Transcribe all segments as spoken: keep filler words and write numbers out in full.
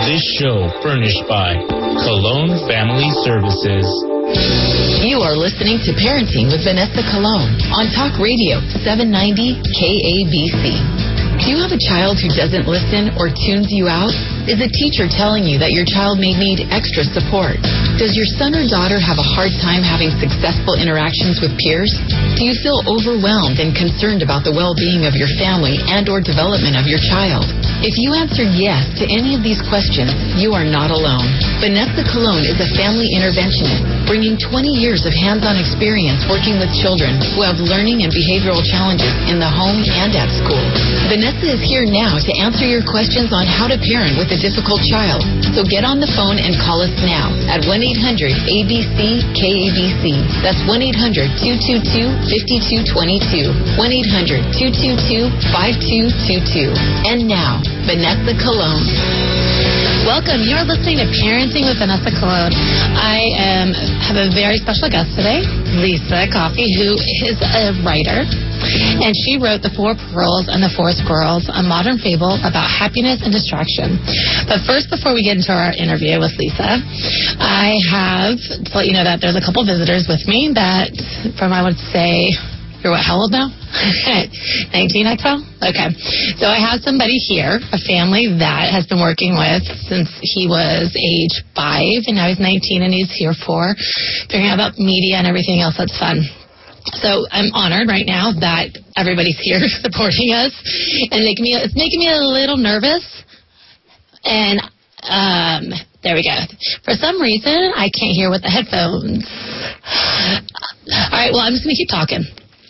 This show furnished by Cologne Family Services. You are listening to Parenting with Vanessa Cologne on Talk Radio seven ninety K A B C. Do you have a child who doesn't listen or tunes you out? Is a teacher telling you that your child may need extra support? Does your son or daughter have a hard time having successful interactions with peers? Do you feel overwhelmed and concerned about the well-being of your family and or development of your child? If you answered yes to any of these questions, you are not alone. Vanessa Cologne is a family interventionist, bringing twenty years of hands-on experience working with children who have learning and behavioral challenges in the home and at school. Vanessa is here now to answer your questions on how to parent with a difficult child. So get on the phone and call us now at one eight hundred A B C K A B C. That's one eight hundred two two two five two two two. one eight hundred two two two five two two two. And now, Vanessa Cologne. Welcome. You're listening to Parenting with Vanessa Cologne. I um, have a very special guest today, Lisa Coffey, who is a writer. And she wrote The Four Pearls and the Four Squirrels, a modern fable about happiness and distraction. But first, before we get into our interview with Lisa, I have to let you know that there's a couple visitors with me that, from I would say, you're what, how old now? nineteen, I tell? Okay. So I have somebody here, a family that has been working with since he was age five, and now he's nineteen, and he's here for figuring out about media and everything else that's fun. So I'm honored right now that everybody's here supporting us, and making me, it's making me a little nervous. And um, there we go. For some reason, I can't hear with the headphones. All right, well, I'm just going to keep talking.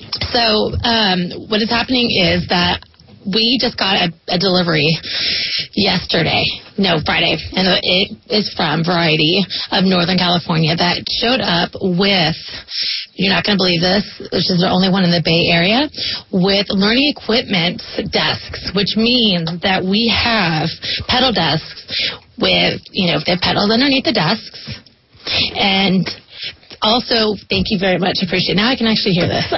So um, what is happening is that we just got a, a delivery yesterday, no, Friday, and it is from Variety of Northern California that showed up with, you're not going to believe this, which is the only one in the Bay Area, with learning equipment desks, which means that we have pedal desks with, you know, they have pedals underneath the desks. And also, thank you very much. Appreciate it. Now I can actually hear this.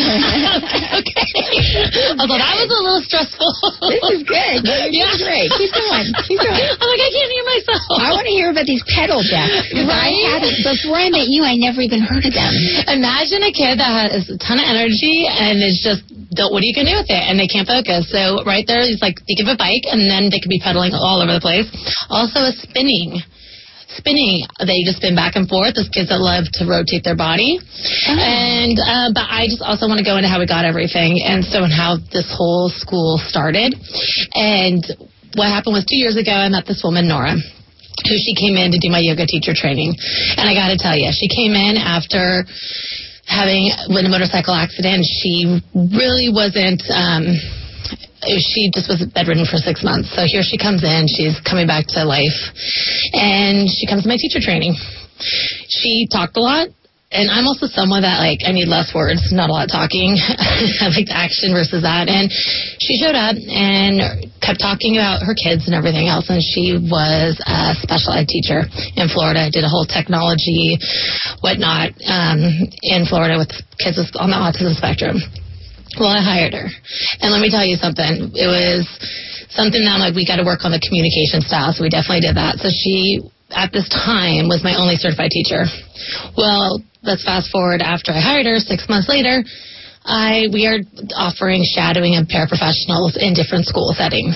Okay. Although that was a little stressful. This is good. You're doing great. Keep going. Keep going. I'm like, I can't hear myself. I want to hear about these pedal desks. Right? I haven't, before I met you, I never even heard of them. Imagine a kid that has a ton of energy and is just, don't, what are you going to do with it? And they can't focus. So right there, it's like, think of a bike, and then they could be pedaling all over the place. Also a spinning. Spinning, they just spin back and forth. Those kids that love to rotate their body. Oh. And uh, but I just also want to go into how we got everything, and so and how this whole school started. And what happened was two years ago, I met this woman, Nora, who she came in to do my yoga teacher training. And I got to tell you, she came in after having been a motorcycle accident. She really wasn't. Um, She just was bedridden for six months. So here she comes in. She's coming back to life. And she comes to my teacher training. She talked a lot. And I'm also someone that, like, I need less words, not a lot of talking. I like the action versus that. And she showed up and kept talking about her kids and everything else. And she was a special ed teacher in Florida. Did a whole technology, whatnot, um, in Florida with kids on the autism spectrum. Well, I hired her. And let me tell you something. It was something that I'm like, we got to work on the communication style. So we definitely did that. So she, at this time, was my only certified teacher. Well, let's fast forward after I hired her, six months later, I we are offering shadowing and paraprofessionals in different school settings.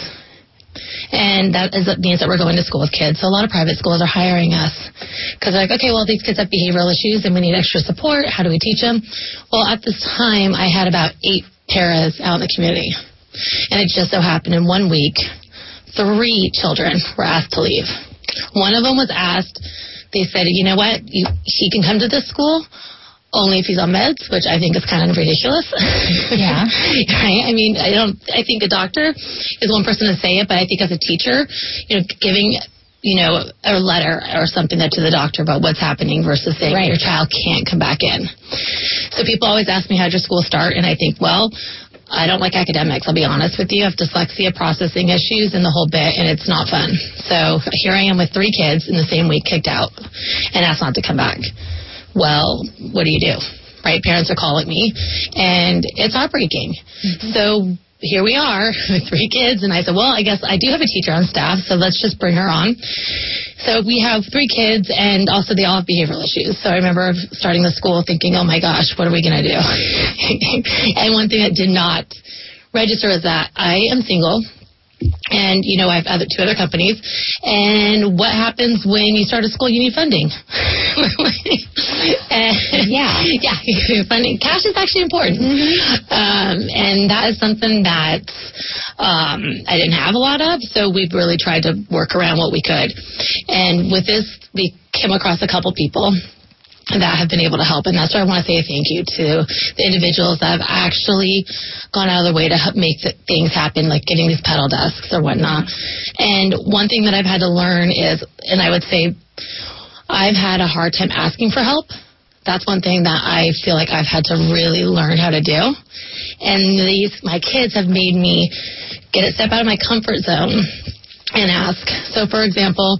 And that is, means that we're going to school with kids. So a lot of private schools are hiring us because they're like, okay, well, these kids have behavioral issues and we need extra support. How do we teach them? Well, at this time, I had about eight paras out in the community. And it just so happened in one week, three children were asked to leave. One of them was asked, they said, you know what, you, he can come to this school only if he's on meds, which I think is kind of ridiculous. Yeah. Right? I mean, I don't, I think a doctor is one person to say it, but I think as a teacher, you know, giving, you know, a letter or something that to the doctor about what's happening versus saying right. your child can't come back in. So people always ask me, how'd your school start? And I think, well, I don't like academics, I'll be honest with you. I have dyslexia, processing issues, and the whole bit, and it's not fun. So here I am with three kids in the same week kicked out and asked not to come back. Well, what do you do? Right? Parents are calling me, and it's heartbreaking. Mm-hmm. So here we are with three kids. And I said, well, I guess I do have a teacher on staff, so let's just bring her on. So we have three kids, and also they all have behavioral issues. So I remember starting the school thinking, oh, my gosh, what are we going to do? And one thing that did not register is that I am single. And, you know, I have other, two other companies. And what happens when you start a school? You need funding. and, yeah. Yeah. Funding. Cash is actually important. Mm-hmm. Um, and that is something that um, I didn't have a lot of. So we've really tried to work around what we could. And with this, we came across a couple people that have been able to help. And that's why I want to say thank you to the individuals that have actually gone out of their way to help make things happen, like getting these pedal desks or whatnot. And one thing that I've had to learn is, and I would say I've had a hard time asking for help. That's one thing that I feel like I've had to really learn how to do. And these, my kids have made me get it, step out of my comfort zone and ask. So, for example,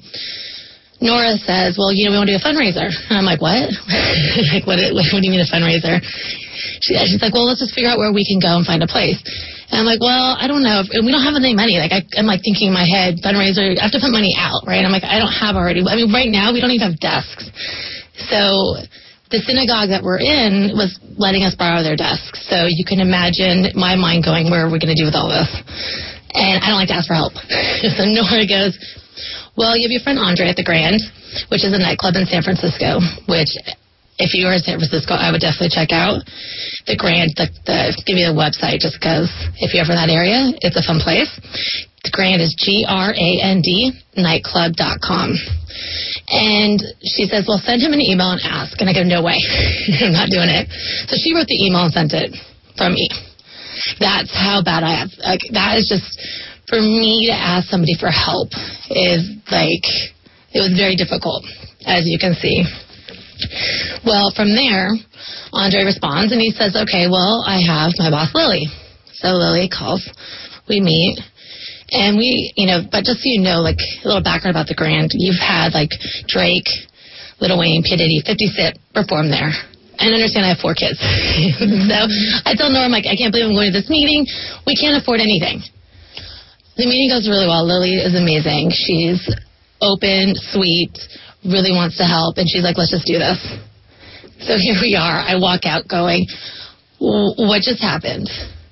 Nora says, well, you know, we want to do a fundraiser. And I'm like, what? like, what, what, what do you mean a fundraiser? She, she's like, well, let's just figure out where we can go and find a place. And I'm like, well, I don't know. And we don't have any money. Like, I, I'm like thinking in my head, fundraiser, I have to put money out, right? I'm like, I don't have already. I mean, right now, we don't even have desks. So the synagogue that we're in was letting us borrow their desks. So you can imagine my mind going, where are we going to do with all this? And I don't like to ask for help. So Nora goes, well, you have your friend Andre at the Grand, which is a nightclub in San Francisco, which if you are in San Francisco, I would definitely check out. The Grand, the, the, give me the website just because if you're ever in that area, it's a fun place. The Grand is G R A N D nightclub dot com. And she says, well, send him an email and ask. And I go, no way. I'm not doing it. So she wrote the email and sent it from me. That's how bad I have. Like, that is just... For me to ask somebody for help is like, it was very difficult, as you can see. Well, from there, Andre responds and he says, okay, well, I have my boss, Lily. So Lily calls, we meet, and we, you know, but just so you know, like a little background about the Grand, you've had like Drake, Lil Wayne, P. Diddy, fifty Cent perform there. And understand I have four kids. So I tell Norm, like, I can't believe I'm going to this meeting. We can't afford anything. The meeting goes really well. Lily is amazing. She's open, sweet, really wants to help, and she's like, let's just do this. So here we are. I walk out going, what just happened?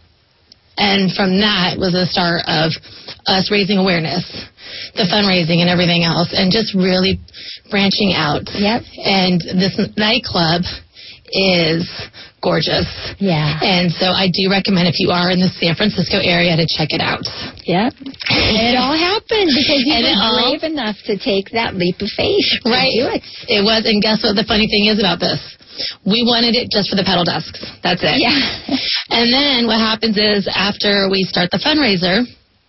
And from that was the start of us raising awareness, the fundraising and everything else, and just really branching out. Yep. And this nightclub is gorgeous. Yeah. And so I do recommend if you are in the San Francisco area to check it out. Yep. And it all happened because you and were brave all, enough to take that leap of faith. Right. To do it. It was. And guess what the funny thing is about this? We wanted it just for the pedal desks. That's it. Yeah. And then what happens is after we start the fundraiser,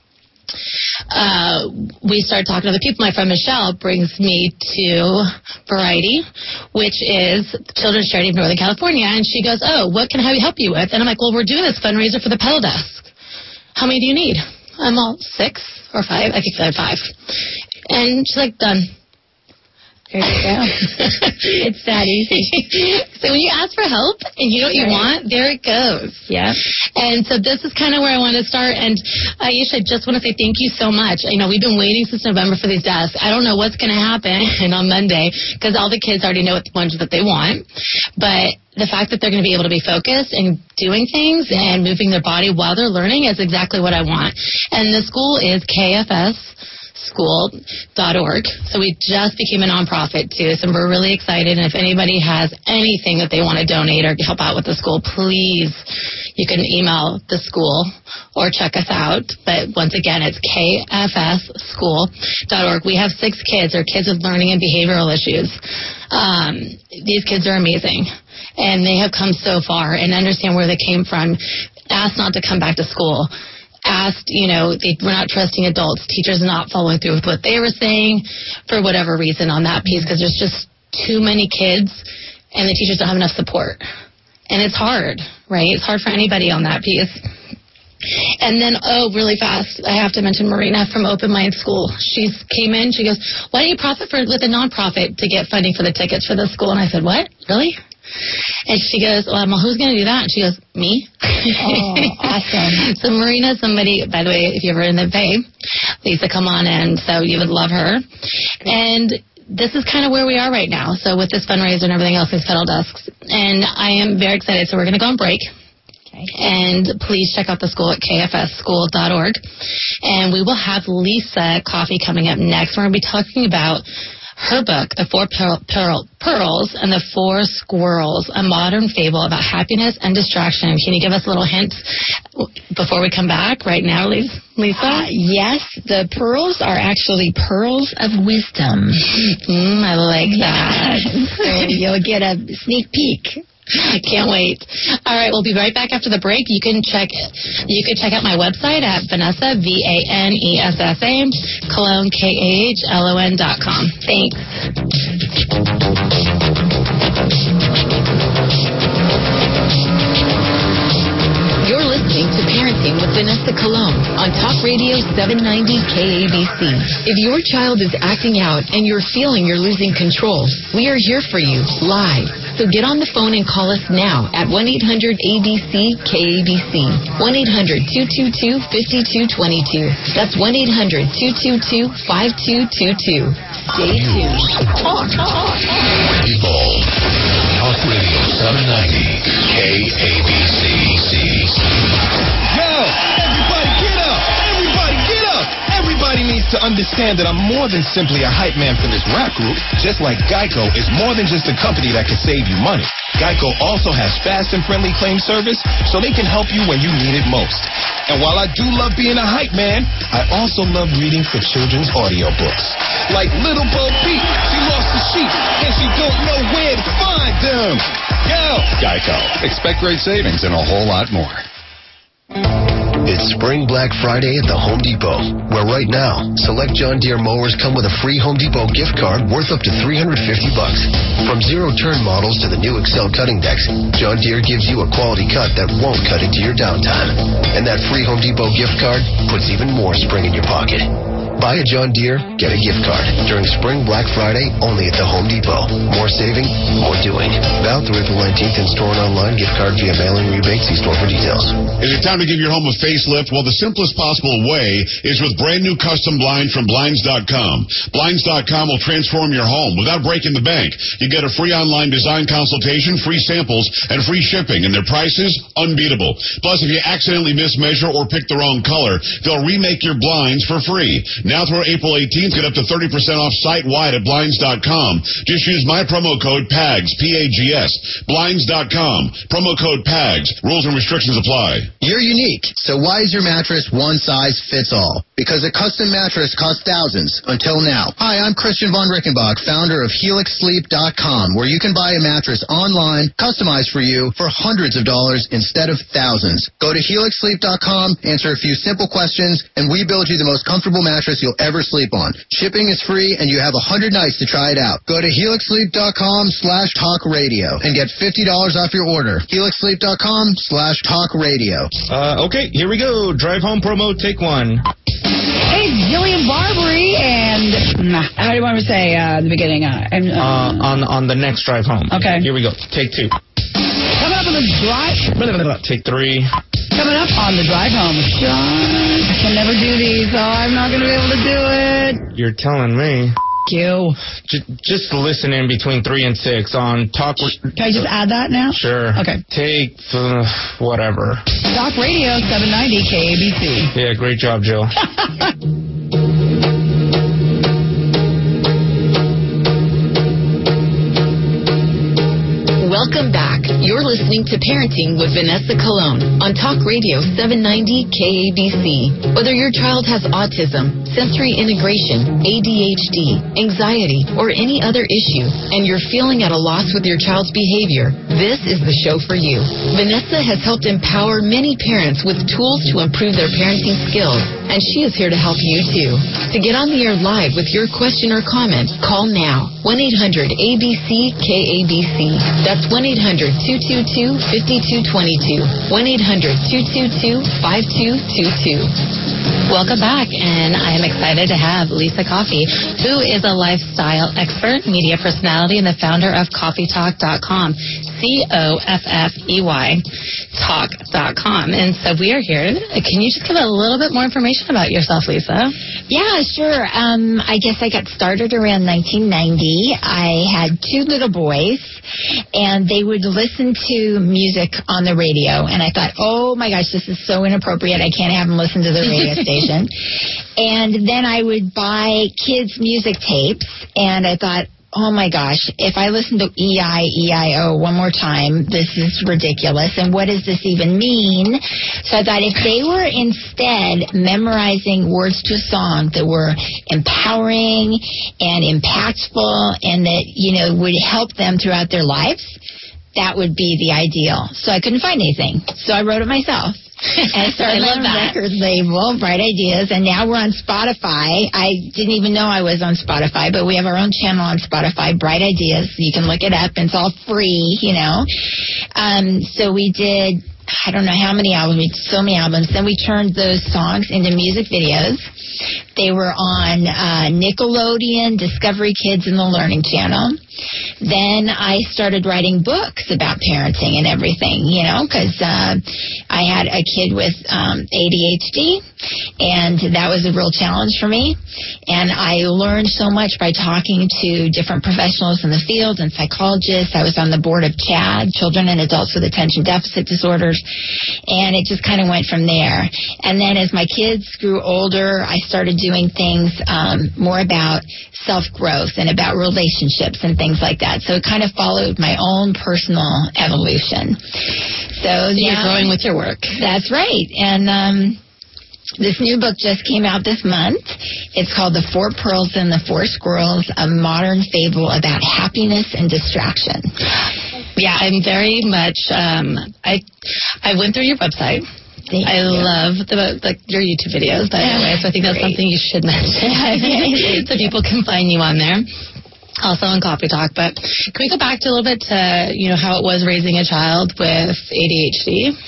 Uh, we started talking to other people. My friend Michelle brings me to Variety, which is Children's Charity of Northern California, and she goes, oh, what can I help you with? And I'm like, well, we're doing this fundraiser for the pedal desk. How many do you need? I'm all six or five. I think I had five. And she's like, done. There you go. It's that easy. So when you ask for help and you know what you right. want, there it goes. Yeah. And so this is kind of where I want to start. And Aisha, I just want to say thank you so much. You know, we've been waiting since November for these desks. I don't know what's going to happen on Monday because all the kids already know what ones that they want. But the fact that they're going to be able to be focused and doing things and moving their body while they're learning is exactly what I want. And the school is K F S school dot org. So we just became a nonprofit too. So we're really excited. And if anybody has anything that they want to donate or help out with the school, please, you can email the school or check us out. But once again, it's K F S school dot org. We have six kids, or kids with learning and behavioral issues. Um, these kids are amazing. And they have come so far and understand where they came from. Ask not to come back to school. Asked, you know, they were not trusting adults. Teachers not following through with what they were saying for whatever reason on that piece because there's just too many kids and the teachers don't have enough support. And it's hard, right? It's hard for anybody on that piece. And then, oh, really fast, I have to mention Marina from Open Mind School. She came in, she goes, why don't you profit for, with a nonprofit to get funding for the tickets for the school? And I said, what? Really? And she goes, well, who's going to do that? And she goes, me. Oh, awesome. So Marina, somebody, by the way, if you're ever in the Bay, Lisa, come on in. So you would love her. And this is kind of where we are right now. So with this fundraiser and everything else, these pedal desks. And I am very excited. So we're going to go on break. Okay. And please check out the school at k f s school dot org. And we will have Lisa Coffey coming up next. We're going to be talking about her book, The Four Pearl, Pearl, Pearls and the Four Squirrels, a modern fable about happiness and distraction. Can you give us a little hint before we come back right now, Lisa? Uh, yes, the pearls are actually pearls of wisdom. Mm, I like that. So you'll get a sneak peek. Can't wait. All right, we'll be right back after the break. You can check you can check out my website at Vanessa, V A N E S S A, Cologne, K A H L O N dot com. Thanks. You're listening to Parenting with Vanessa Cologne on Talk Radio seven ninety K A B C. If your child is acting out and you're feeling you're losing control, we are here for you live. So get on the phone and call us now at one eight hundred A B C K A B C. one eight hundred two two two five two two two. That's one eight hundred two two two five two two two. Stay tuned. Talk, talk. Evolve. Talk Radio seven ninety K A B C. Yo, everybody get up! Everybody get up! Everybody needs to understand that I'm more than simply a hype man for this rap group. Just like Geico is more than just a company that can save you money. Geico also has fast and friendly claim service, so they can help you when you need it most. And while I do love being a hype man, I also love reading for children's audiobooks. Like Little Bo Peep, she lost the sheep, and she don't know where to find them. Yo! Geico. Expect great savings and a whole lot more. It's Spring Black Friday at the Home Depot, where right now, select John Deere mowers come with a free Home Depot gift card worth up to three hundred fifty bucks. From zero-turn models to the new Excel cutting decks, John Deere gives you a quality cut that won't cut into your downtime. And that free Home Depot gift card puts even more spring in your pocket. Buy a John Deere, get a gift card during Spring Black Friday only at the Home Depot. More saving, more doing. Valid through April nineteenth in store and online. Gift card via mail-in rebate. See store for details. Is it time to give your home a facelift? Well, the simplest possible way is with brand new custom blind from Blinds dot com. Blinds dot com will transform your home without breaking the bank. You get a free online design consultation, free samples, and free shipping, and their prices unbeatable. Plus, if you accidentally mismeasure or pick the wrong color, they'll remake your blinds for free. Now through April eighteenth, get up to thirty percent off site-wide at Blinds dot com. Just use my promo code PAGS, P A G S. Blinds dot com. Promo code PAGS. Rules and restrictions apply. You're unique, so why is your mattress one size fits all? Because a custom mattress costs thousands, until now. Hi, I'm Christian von Rickenbach, founder of Helix Sleep dot com, where you can buy a mattress online, customized for you, for hundreds of dollars instead of thousands. Go to Helix Sleep dot com, answer a few simple questions, and we build you the most comfortable mattress you'll ever sleep on. Shipping is free, and you have one hundred nights to try it out. Go to Helix Sleep dot com slash talk radio and get fifty dollars off your order. Helix Sleep dot com slash talk radio. Uh, okay, here we go. Drive home promo, take one. Hey, it's Jillian Barbary, and nah, how do you want me to say uh, the beginning? Uh, I'm, uh, uh, on on the next drive home. Okay. Here we go. Take two. Coming up on the drive. Take three. Coming up on the drive home. John, I can never do these, so I'm not going to be able to do it. You're telling me. You. Just, just listen in between three and six on Talk. Can I just add that now? Sure. Okay. Take uh, whatever. Talk Radio seven ninety K A B C. Yeah, great job, Jill. Welcome back. You're listening to Parenting with Vanessa Cologne on Talk Radio seven ninety K A B C. Whether your child has autism, sensory integration, A D H D, anxiety, or any other issue, and you're feeling at a loss with your child's behavior, This is the show for you. Vanessa has helped empower many parents with tools to improve their parenting skills, and she is here to help you too. To get on the air live with your question or comment, call now. one eight hundred A B C K A B C. That's one eight hundred two two two five two two two. one eight hundred two two two five two two two. Welcome back, and I am excited to have Lisa Coffey, who is a lifestyle expert, media personality, and the founder of coffee talk dot com. C O F F E Y talk dot com. And so we are here. Can you just give a little bit more information about yourself, Lisa? Yeah, sure. Um, I guess I got started around nineteen ninety. I had two little boys, and they would listen to music on the radio. And I thought, oh, my gosh, this is so inappropriate. I can't have them listen to the radio station. And then I would buy kids' music tapes, and I thought, oh, my gosh, if I listen to E I E I O one more time, this is ridiculous. And what does this even mean? So I thought if they were instead memorizing words to a song that were empowering and impactful and that, you know, would help them throughout their lives, that would be the ideal. So I couldn't find anything. So I wrote it myself. And I started my own record label, Bright Ideas, and now we're on Spotify. I didn't even know I was on Spotify, but we have our own channel on Spotify, Bright Ideas. You can look it up, and it's all free, you know. Um, so we did, I don't know how many albums, we did so many albums. Then we turned those songs into music videos. They were on uh, Nickelodeon, Discovery Kids, and the Learning Channel. Then I started writing books about parenting and everything, you know, because uh, I had a kid with um, A D H D, and that was a real challenge for me. And I learned so much by talking to different professionals in the field and psychologists. I was on the board of CHADD, Children and Adults with Attention Deficit Disorders, and it just kind of went from there. And then as my kids grew older, I started doing things um, more about self-growth and about relationships and things like that. So it kind of followed my own personal evolution. So, so you're now, growing with your work. That's right. And um, this new book just came out this month. It's called The Four Pearls and the Four Squirrels, a modern fable about happiness and distraction. Yeah, I'm very much, um, I I went through your website. Thank I you. love the, the your YouTube videos, by the way, so I think that's Great. something you should mention so people can find you on there. Also on Coffee Talk, but can we go back to a little bit to, you know, how it was raising a child with A D H D?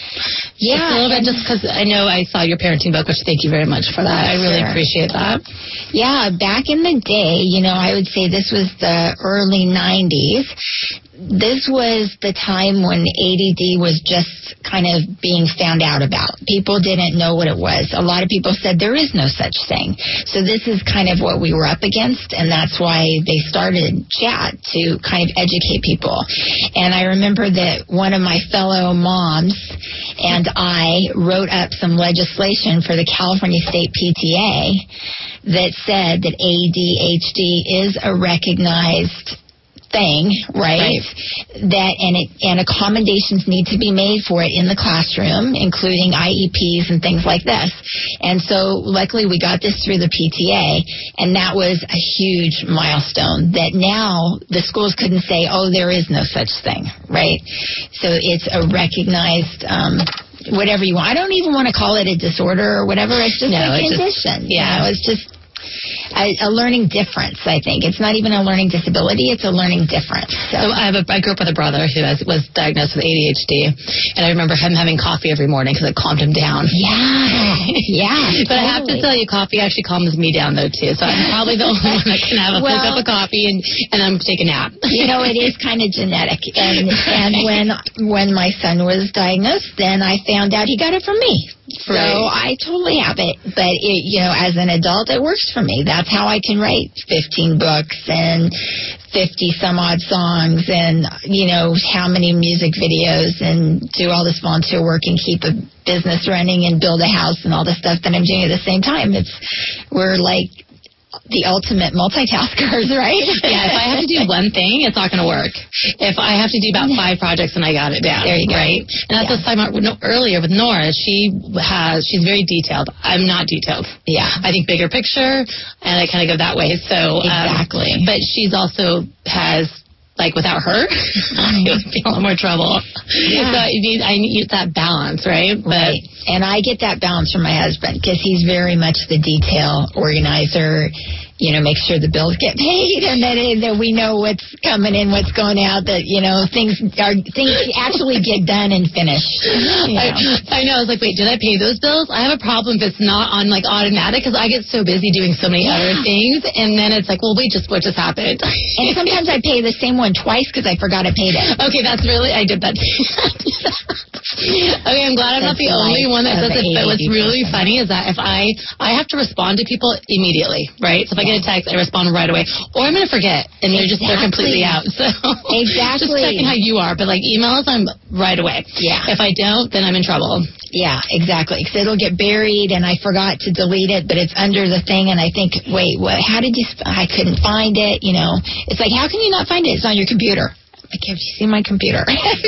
Yeah. Just a little bit, just because I know I saw your parenting book, which thank you very much for that. I really sure. appreciate that. Yeah, back in the day, you know, I would say this was the early nineties. This was the time when A D D was just kind of being found out about. People didn't know what it was. A lot of people said there is no such thing. So this is kind of what we were up against, and that's why they started CHADD, to kind of educate people. And I remember that one of my fellow moms and I wrote up some legislation for the California State P T A that said that A D H D is a recognized thing, right? right? That and it and accommodations need to be made for it in the classroom, including I E Ps and things like this. And so, luckily, we got this through the P T A, and that was a huge milestone. That now the schools couldn't say, "Oh, there is no such thing," right? So it's a recognized. Um, whatever you want. I don't even want to call it a disorder or whatever. It's just no, a it's condition. Just, yeah, you know, it's just. A, a learning difference, I think. It's not even a learning disability, it's a learning difference. So, so I, have a, I grew up with a brother who has, was diagnosed with A D H D, and I remember him having coffee every morning because it calmed him down. Yeah, yeah. But totally. I have to tell you, coffee actually calms me down, though, too. So I'm probably the only one that can have a well, cup of coffee and, and I'm take a nap. You know, it is kind of genetic. And, and when, when my son was diagnosed, then I found out he got it from me. So right. I totally have it, but it, you know, as an adult, it works for me. That's how I can write fifteen books and fifty some odd songs, and you know how many music videos, and do all this volunteer work and keep a business running and build a house and all the stuff that I'm doing at the same time. It's we're like the ultimate multitaskers, right? Yeah, if I have to do one thing, it's not going to work. If I have to do about five projects, then I got it down. There you go. Right? And that's yeah. what I was talking about earlier with Nora. She has, she's very detailed. I'm not detailed. Yeah. I think bigger picture, and I kind of go that way. So exactly. Um, but she's also has like without her, I would be in a lot more trouble. Yeah. So I need, I need that balance, right? But, right. And I get that balance from my husband because he's very much the detail organizer. You know, make sure the bills get paid and that, that we know what's coming in, what's going out, that, you know, things are things actually get done and finished. You know. I, I know. I was like, wait, did I pay those bills? I have a problem if it's not on, like, automatic because I get so busy doing so many yeah. other things. And then it's like, well, wait, just what just happened? And sometimes I pay the same one twice because I forgot I paid it. Okay, that's really, I did that. Okay, I'm glad I'm that's not the only one that does it. But what's really person. funny is that if I, I have to respond to people immediately, right? So if I get a text, I respond right away. Or I'm going to forget, and they're just, they're completely out. So exactly. Just checking how you are. But, like, emails, I'm right away. Yeah. If I don't, then I'm in trouble. Yeah, exactly. Because it'll get buried, and I forgot to delete it, but it's under the thing, and I think, wait, what? How did you, sp- I couldn't find it, you know. It's like, how can you not find it? It's on your computer. Like, have you seen my computer?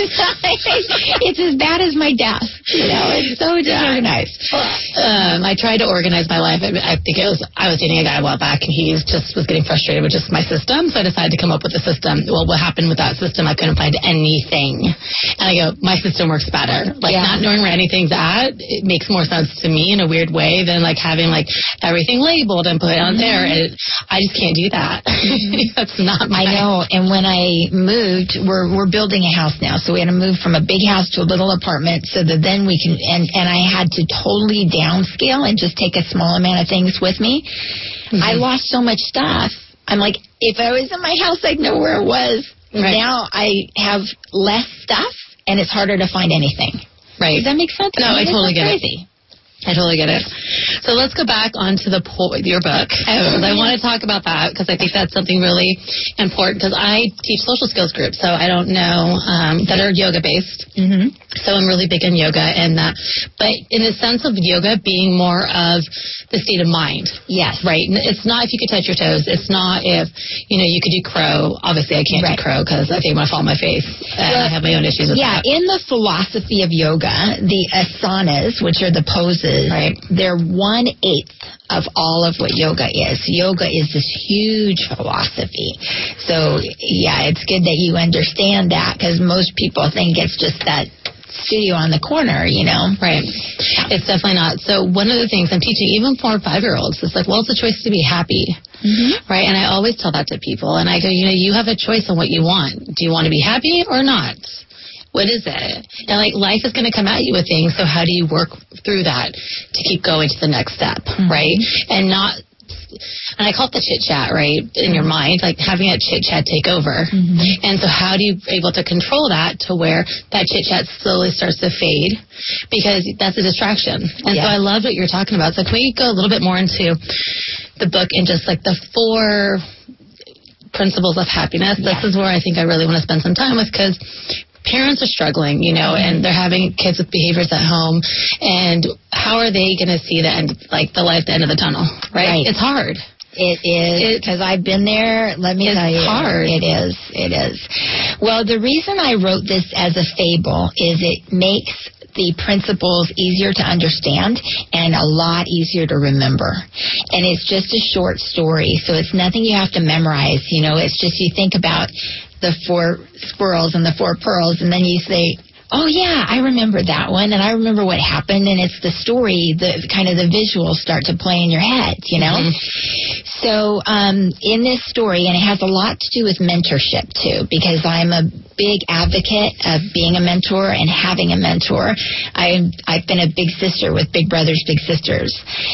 It's as bad as my desk. You know, it's so disorganized. Um, I tried to organize my life. I think it was, I was dating a guy a while back, and he just was getting frustrated with just my system, so I decided to come up with a system. Well, what happened with that system, I couldn't find anything. And I go, my system works better. Like, yeah. not knowing where anything's at, it makes more sense to me in a weird way than, like, having, like, everything labeled and put on mm-hmm. there. And I just can't do that. That's not my... I know, and when I moved, We're we're building a house now, so we had to move from a big house to a little apartment so that then we can, and, and I had to totally downscale and just take a small amount of things with me. Mm-hmm. I lost so much stuff. I'm like, if I was in my house, I'd know where it was. Right. Now I have less stuff, and it's harder to find anything. Right. Does that make sense? No, I, mean, I totally get crazy. it. I totally get it. So let's go back onto the po- your book. Oh, I want to talk about that because I think that's something really important because I teach social skills groups, so I don't know, um, that are yoga-based. Mm-hmm. So I'm really big in yoga and that. But in the sense of yoga being more of the state of mind. Yes. Right? It's not if you could touch your toes. It's not if, you know, you could do crow. Obviously, I can't right. do crow because I think I'm going to fall on my face. And well, I have my own issues with yeah, that. Yeah, in the philosophy of yoga, the asanas, which are the poses, right. they're one-eighth of all of what yoga is. Yoga is this huge philosophy. So, yeah, it's good that you understand that because most people think it's just that studio on the corner, you know. Right. It's definitely not. So one of the things I'm teaching, even for five-year-olds, it's like, well, it's a choice to be happy. Mm-hmm. Right? And I always tell that to people. And I go, you know, you have a choice on what you want. Do you want to be happy or not? What is it? And, like, life is going to come at you with things, so how do you work through that to keep going to the next step, mm-hmm. right? And not... And I call it the chit-chat, right, in your mind, like having that chit-chat take over. Mm-hmm. And so how do you able to control that to where that chit-chat slowly starts to fade? Because that's a distraction. And yeah. so I love what you're talking about. So can we go a little bit more into the book and just like the four principles of happiness? Yeah. This is where I think I really want to spend some time with because parents are struggling, you know, and they're having kids with behaviors at home. And how are they going to see the end, like the light at the end of the tunnel, right? right. It's hard. It is, because I've been there. Let me it's tell you. It's hard. It is. It is. Well, the reason I wrote this as a fable is it makes the principles easier to understand and a lot easier to remember. And it's just a short story, so it's nothing you have to memorize. You know, it's just you think about the four squirrels and the four pearls, and then you say, oh, yeah, I remember that one, and I remember what happened, and it's the story, the kind of the visuals start to play in your head, you know? Mm-hmm. So um, in this story, and it has a lot to do with mentorship, too, because I'm a big advocate of being a mentor and having a mentor. I, I've been a big sister with Big Brothers Big Sisters,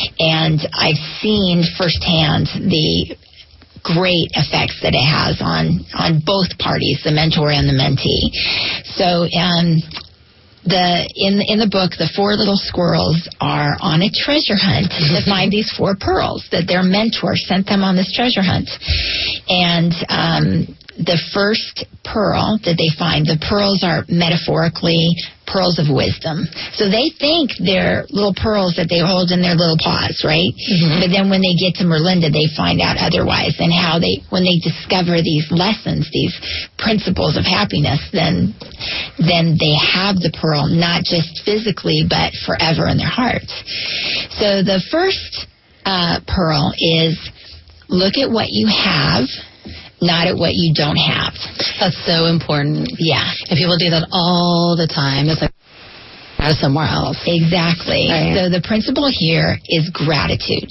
and I've seen firsthand the great effects that it has on, on both parties, the mentor and the mentee. So um, the in in the book, the four little squirrels are on a treasure hunt to find these four pearls that their mentor sent them on this treasure hunt. And um, the first pearl that they find, the pearls are metaphorically pearls of wisdom. So they think they're little pearls that they hold in their little paws, right? Mm-hmm. But then when they get to Merlinda, they find out otherwise. And how they, when they discover these lessons, these principles of happiness, then then they have the pearl, not just physically, but forever in their hearts. So the first uh, pearl is, look at what you have, not at what you don't have. That's so important. Yeah. If people do that all the time, it's like somewhere else. Exactly. Right. So the principle here is gratitude.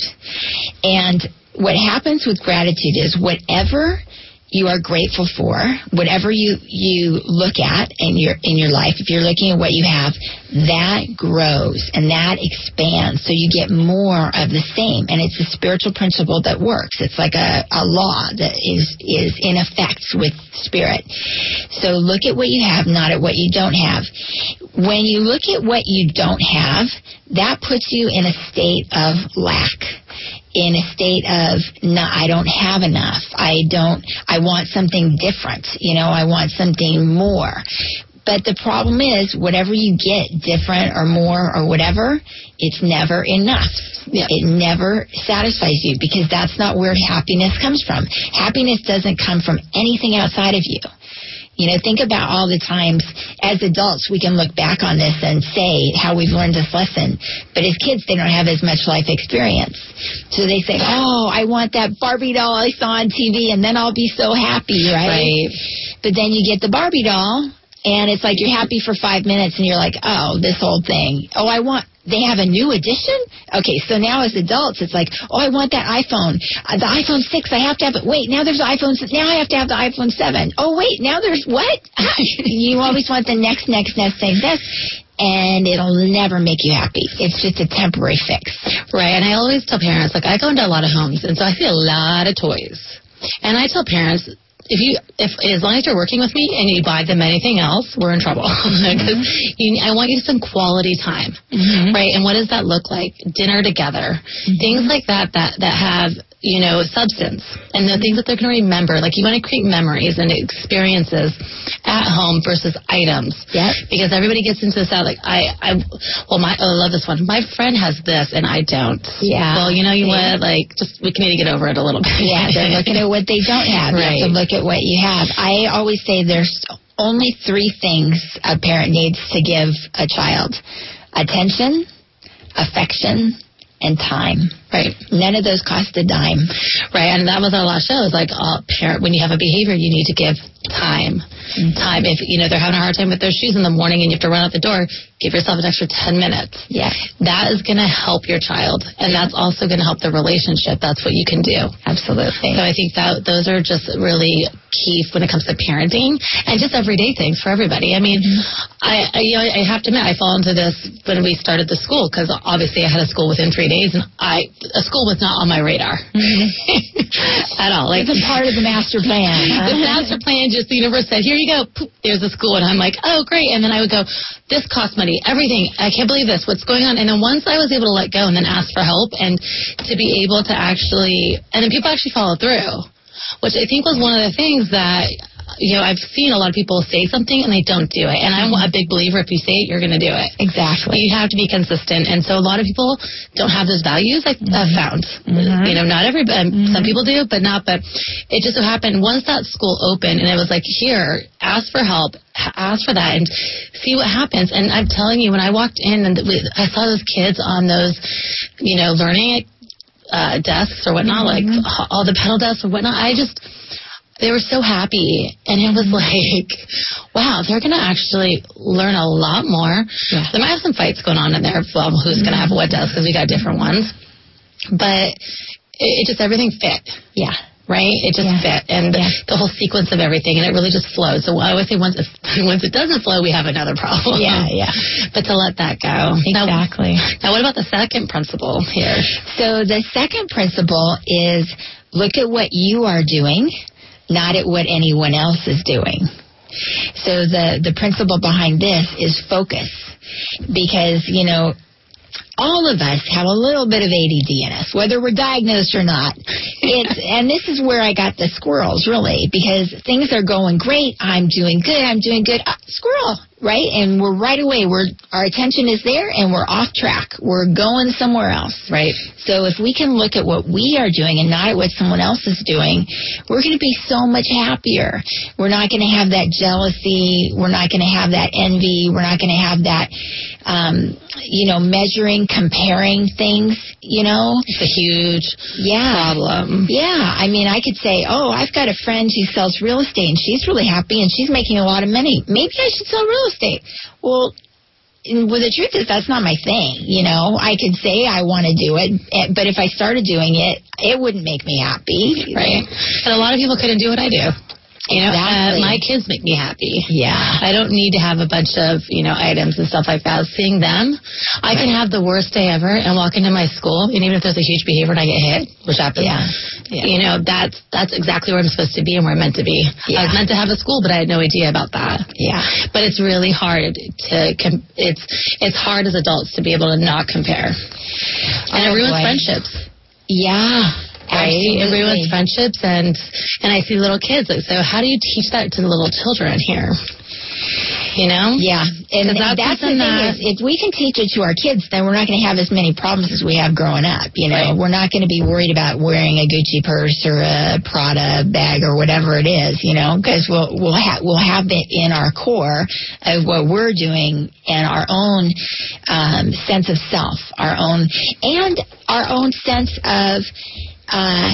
And what happens with gratitude is whatever you are grateful for, whatever you, you look at in your in your life, if you're looking at what you have, that grows and that expands. So you get more of the same. And it's a spiritual principle that works. It's like a, a law that is, is in effect with spirit. So look at what you have, not at what you don't have. When you look at what you don't have, that puts you in a state of lack. In a state of, no, I don't have enough. I don't, I want something different. You know, I want something more. But the problem is, whatever you get, different or more or whatever, it's never enough. Yeah. It never satisfies you because that's not where happiness comes from. Happiness doesn't come from anything outside of you. You know, think about all the times as adults we can look back on this and say how we've learned this lesson. But as kids, they don't have as much life experience. So they say, oh, I want that Barbie doll I saw on T V, and then I'll be so happy, right? Right. But then you get the Barbie doll, and it's like you're happy for five minutes, and you're like, oh, this whole thing. Oh, I want... They have a new edition? Okay, so now as adults, it's like, oh, I want that iPhone. Uh, the iPhone six, I have to have it. Wait, now there's iPhone six. Now I have to have the iPhone seven. Oh, wait, now there's what? You always want the next, next, next thing. This, and it'll never make you happy. It's just a temporary fix. Right, and I always tell parents, like, I go into a lot of homes, and so I see a lot of toys. And I tell parents, if you, if as long as you're working with me and you buy them anything else, we're in trouble. Because mm-hmm. I want you to spend quality time, mm-hmm. right? And what does that look like? Dinner together, mm-hmm. things like that that that have, you know, substance, and the things that they're going to remember. Like, you want to create memories and experiences at home versus items. Yeah. Because everybody gets into this out like, I, I, well, my, oh, I love this one. My friend has this and I don't. Yeah. Well, you know, you yeah. what? Like, just we can need to get over it a little bit. Yeah. They're looking at what they don't have. Right. You have to look at what you have. I always say there's only three things a parent needs to give a child: attention, affection, and time. Right. None of those cost a dime. Right, and that was our last show. It's like, uh, parent, when you have a behavior, you need to give time. Mm-hmm. Time. If, you know, they're having a hard time with their shoes in the morning and you have to run out the door, give yourself an extra ten minutes. Yeah. That is going to help your child, and that's also going to help the relationship. That's what you can do. Absolutely. So I think that those are just really key when it comes to parenting and just everyday things for everybody. I mean, mm-hmm. I, I, you know, I have to admit, I fall into this when we started the school, because obviously I had a school within three days, and I a school was not on my radar mm-hmm. at all. Like, it's a part of the master plan. The master plan, just the universe said, here you go, poof, there's a school, and I'm like, oh, great. And then I would go, this costs money, everything, I can't believe this, what's going on? And then once I was able to let go and then ask for help and to be able to actually, and then people actually follow through, which I think was one of the things that, you know, I've seen a lot of people say something and they don't do it. And I'm a big believer, if you say it, you're going to do it. Exactly. You have to be consistent. And so a lot of people don't have those values, I've mm-hmm. found. Mm-hmm. You know, not everybody, mm-hmm. some people do, but not. But it just so happened, once that school opened and it was like, here, ask for help, ask for that, and see what happens. And I'm telling you, when I walked in and I saw those kids on those, you know, learning uh, desks or whatnot, mm-hmm. like all the pedal desks or whatnot, I just... they were so happy, and it was like, wow, they're going to actually learn a lot more. Yeah. There might have some fights going on in there, well, who's mm-hmm. going to have what desk, because we got different ones. But it, it just, everything fit. Yeah. Right? It just yeah. fit, and yeah. the whole sequence of everything, and it really just flowed. So I always say once it, once it doesn't flow, we have another problem. Yeah, yeah. But to let that go. Exactly. Now, now what about the second principle here? So the second principle is look at what you are doing, not at what anyone else is doing. So the, the principle behind this is focus. Because, you know, all of us have a little bit of A D D in us, whether we're diagnosed or not. It's, and this is where I got the squirrels, really, because things are going great. I'm doing good. I'm doing good. Uh, squirrel, right? And we're right away. We're our attention is there, and we're off track. We're going somewhere else. Right. So if we can look at what we are doing and not at what someone else is doing, we're going to be so much happier. We're not going to have that jealousy. We're not going to have that envy. We're not going to have that, um, you know, measuring, comparing things, you know. It's a huge yeah. problem. Yeah. I mean, I could say, oh, I've got a friend who sells real estate, and she's really happy, and she's making a lot of money. Maybe I should sell real estate. Well, well, the truth is that's not my thing, you know. I could say I want to do it, but if I started doing it, it wouldn't make me happy. Right. And a lot of people couldn't do what I do. You know, Exactly. uh, my kids make me happy. Yeah. I don't need to have a bunch of, you know, items and stuff like that. Seeing them, I can have the worst day ever and walk into my school, and even if there's a huge behavior and I get hit, which happens, Yeah. Yeah. you know, that's that's exactly where I'm supposed to be and where I'm meant to be. Yeah. I was meant to have a school, but I had no idea about that. Yeah. But it's really hard to, com- it's it's hard as adults to be able to not compare. And Oh, it ruins boy. friendships. Yeah. Right, Absolutely. everyone's friendships, and and I see little kids. Like, so how do you teach that to the little children here? You know? Yeah, and 'Cause that's that's the something thing that- is, if we can teach it to our kids, then we're not going to have as many problems as we have growing up. You know, Right. we're not going to be worried about wearing a Gucci purse or a Prada bag or whatever it is. You know, because we'll we'll have we'll have it in our core of what we're doing and our own um, sense of self, our own and our own sense of uh,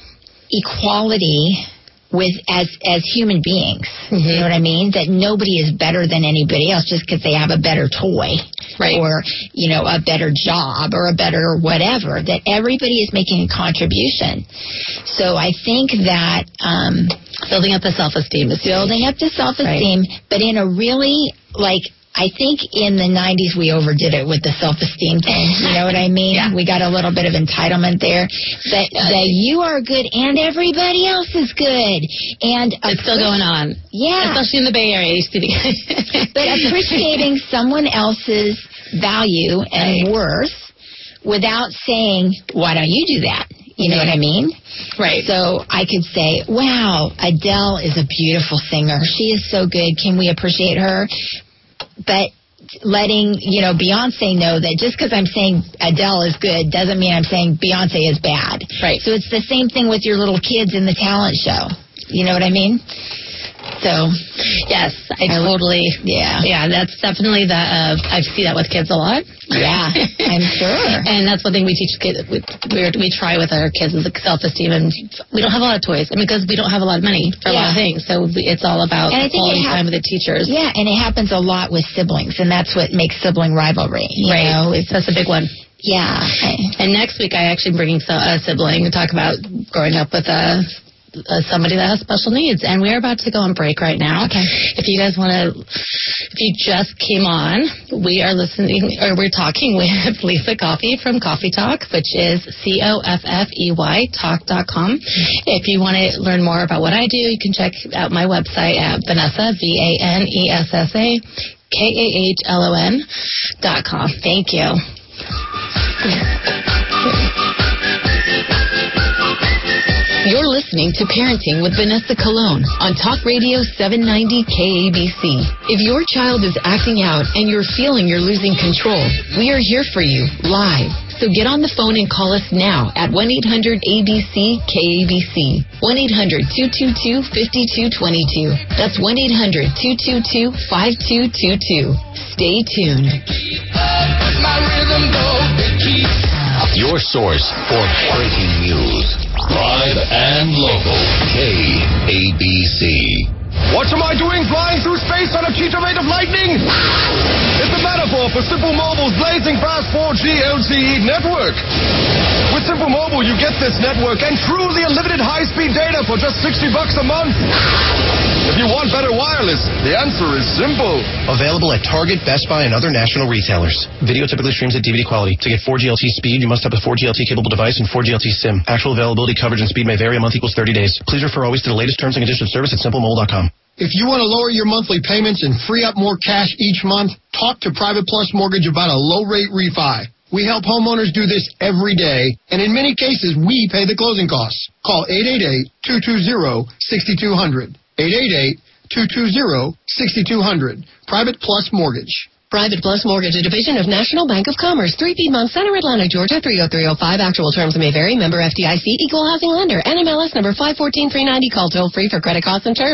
equality with as as human beings. Mm-hmm. You know what I mean? That nobody is better than anybody else just because they have a better toy, Right. or you know a better job or a better whatever. That everybody is making a contribution. So I think that um, building up the self-esteem is building up the self-esteem, but in a really like. I think in the nineties we overdid it with the self-esteem thing. You know what I mean? Yeah. We got a little bit of entitlement there. That that you are good and everybody else is good. And It's still going on. Yeah. Especially in the Bay Area. I used to be. But appreciating someone else's value and Right. worth without saying, why don't you do that? You know what I mean? Right. So I could say, wow, Adele is a beautiful singer. She is so good. Can we appreciate her? But letting, you know, Beyonce know that just because I'm saying Adele is good doesn't mean I'm saying Beyonce is bad. Right. So it's the same thing with your little kids in the talent show. You know what I mean? So, yes, I, I would- totally. yeah. Yeah, that's definitely that. Uh, I see that with kids a lot. Yeah, I'm sure. And that's one thing we teach kids. We, we we try with our kids is like self-esteem, and we don't have a lot of toys. I mean, because we don't have a lot of money for a lot of Yeah. things, so we, it's all about And I think quality it hap- time with the teachers. Yeah, and it happens a lot with siblings, and that's what makes sibling rivalry. You Right. know, it's, That's a big one. yeah. I- And next week, I actually bringing so- a sibling to talk about growing up with a. Uh, somebody that has special needs, and we're about to go on break right now. Okay. If you guys want to, if you just came on, we are listening, or we're talking with Lisa Coffey from Coffee Talk, which is C O F F E Y talk dot com. If you want to learn more about what I do, you can check out my website at Vanessa, V A N E S S A K A H L O N dot com. Thank you. You're listening to Parenting with Vanessa Colon on Talk Radio seven ninety K A B C. If your child is acting out and you're feeling you're losing control, we are here for you live. So get on the phone and call us now at one eight hundred A B C K A B C. one eight hundred two two two five two two two. That's one eight hundred two two two five two two two. Stay tuned. Your source for breaking news. Live and local. K A B C. What am I doing flying through space on a cheetah made of lightning? It's a metaphor for Simple Mobile's blazing fast four G L T E network. With Simple Mobile, you get this network and truly unlimited high-speed data for just sixty bucks a month. If you want better wireless, the answer is simple. Available at Target, Best Buy, and other national retailers. Video typically streams at D V D quality. To get four G L T speed, you must have a four G L T capable device and four G L T SIM. Actual availability, coverage, and speed may vary. A month equals thirty days. Please refer always to the latest terms and conditions of service at simple mobile dot com. If you want to lower your monthly payments and free up more cash each month, talk to Private Plus Mortgage about a low-rate refi. We help homeowners do this every day, and in many cases, we pay the closing costs. Call eight eight eight, two two zero, six two zero zero. eight eight eight, two two zero, six two zero zero. Private Plus Mortgage. Private Plus Mortgage, a division of National Bank of Commerce, three Piedmont Center, Atlanta, Georgia, three oh three oh five. Actual terms may vary. Member F D I C, Equal Housing Lender, N M L S number five one four three nine zero. Call toll free for credit costs and terms.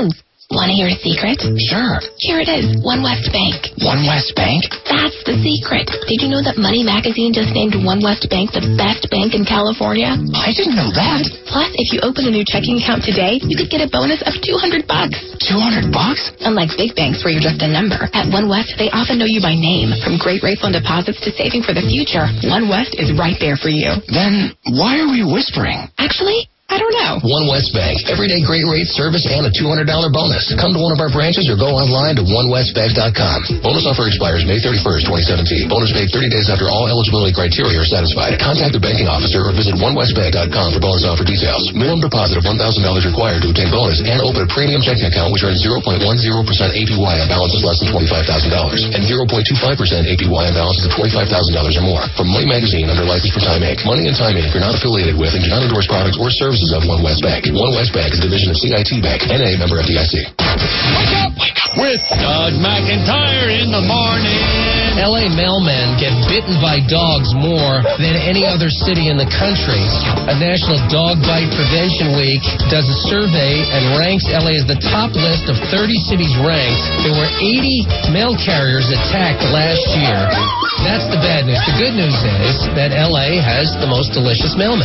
Want to hear a secret? Sure. Here it is, One West Bank. One West Bank? That's the secret. Did you know that Money Magazine just named One West Bank the best bank in California? I didn't know that. Plus, if you open a new checking account today, you could get a bonus of two hundred bucks. two hundred bucks? Unlike big banks where you're just a number, at One West, they often know you by name. From great rates on deposits to saving for the future, One West is right there for you. Then why are we whispering? Actually, I don't know. One West Bank. Everyday great rate service and a two hundred dollars bonus. Come to one of our branches or go online to one west bank dot com. Bonus offer expires May thirty-first, twenty seventeen. Bonus paid thirty days after all eligibility criteria are satisfied. Contact the banking officer or visit one west bank dot com for bonus offer details. Minimum deposit of one thousand dollars required to obtain bonus and open a premium checking account which earns zero point one zero percent A P Y on balances less than twenty-five thousand dollars and zero point two five percent A P Y on balances of twenty-five thousand dollars or more. From Money Magazine under license for Time Incorporated. Money and Time Incorporated are not affiliated with and do not endorse products or services of One West Bank. One West Bank is a division of C I T Bank, N A member F D I C. Wake up! Wake up! With Doug McIntyre in the morning. L A mailmen get bitten by dogs more than any other city in the country. A National Dog Bite Prevention Week does a survey and ranks L A as the top list of thirty cities ranked. There were eighty mail carriers attacked last year. That's the bad news. The good news is that L A has the most delicious mailmen.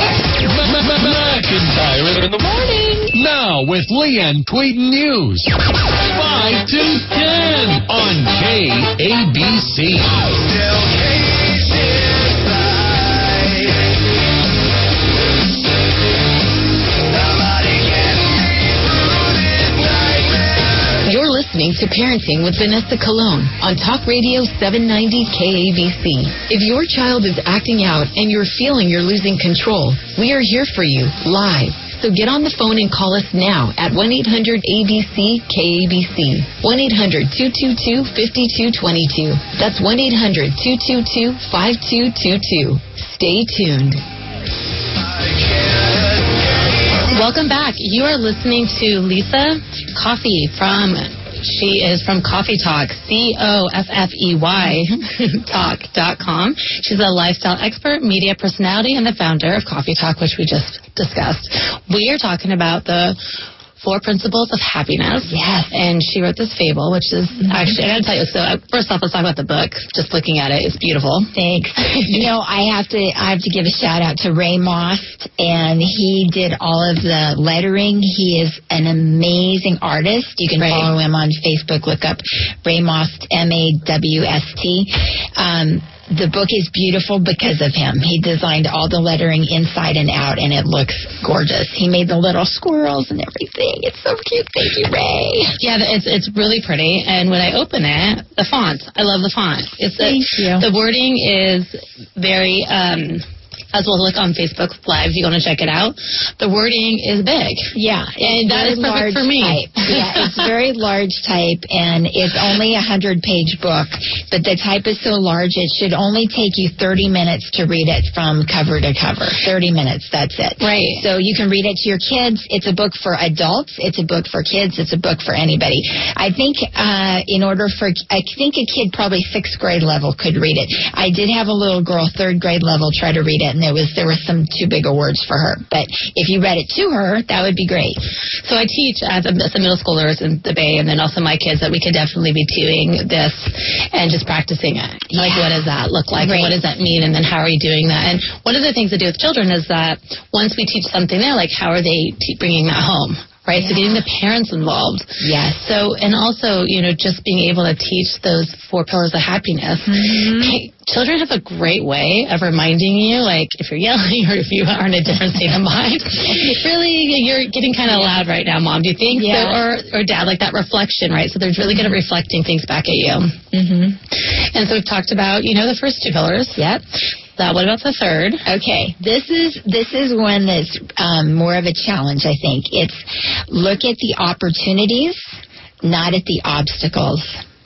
McIntyre in the morning. Now with Leanne tweeting news. five to ten on K A B C. Still You're listening to Parenting with Vanessa Colon on Talk Radio seven ninety K A B C. If your child is acting out and you're feeling you're losing control, we are here for you live. So get on the phone and call us now at one eight hundred A B C K A B C. one eight hundred two two two five two two two. That's one eight hundred two two two five two two two. Stay tuned. Welcome back. You are listening to Lisa Coffey from, she is from Coffee Talk, C O F F E Y talk dot com. She's a lifestyle expert, media personality, and the founder of Coffee Talk, which we just discussed. We are talking about the Four Principles of Happiness. Yes. And she wrote this fable, which is mm-hmm. actually, I gotta tell you, so uh, first off, let's talk about the book. Just looking at it, it's beautiful. Thanks. You know, I have to, I have to give a shout out to Ray Most, and he did all of the lettering. He is an amazing artist. You can right. follow him on Facebook. Look up Ray Most, M A W S T. Um, The book is beautiful because of him. He designed all the lettering inside and out, and it looks gorgeous. He made the little squirrels and everything. It's so cute. Thank you, Ray. Yeah, it's it's really pretty. And when I open it, the font, I love the font. It's Thank a, you. The wording is very... Um, as well, look on Facebook Live if you want to check it out. The wording is big. Yeah. And that is perfect for me. Type. Yeah, it's very large type, and it's only a hundred-page book, but the type is so large it should only take you thirty minutes to read it from cover to cover. thirty minutes, that's it. Right. So you can read it to your kids. It's a book for adults. It's a book for kids. It's a book for anybody. I think uh, in order for, I think a kid probably sixth grade level could read it. I did have a little girl, third grade level, try to read it, and there was there were some too big of words for her. But if you read it to her, that would be great. So I teach uh, some, some middle schoolers in the Bay, and then also my kids, that we could definitely be doing this and just practicing it. Yeah. Like, what does that look like? Right. And what does that mean? And then how are you doing that? And one of the things to do with children is that once we teach something there, like, how are they t- bringing that home? Right, yeah. So getting the parents involved. Yes. So, and also, you know, just being able to teach those four pillars of happiness. Mm-hmm. Hey, children have a great way of reminding you, like, if you're yelling or if you are in a different state of mind, really, you're getting kind of yeah. loud right now, Mom. Do you think? Yeah. So, or, or Dad, like that reflection, right? So they're really good at reflecting things back at you. Mm-hmm. And so we've talked about, you know, the first two pillars. Yep. Now, what about the third? Okay, this is this is one that's um, more of a challenge, I think. It's look at the opportunities, not at the obstacles.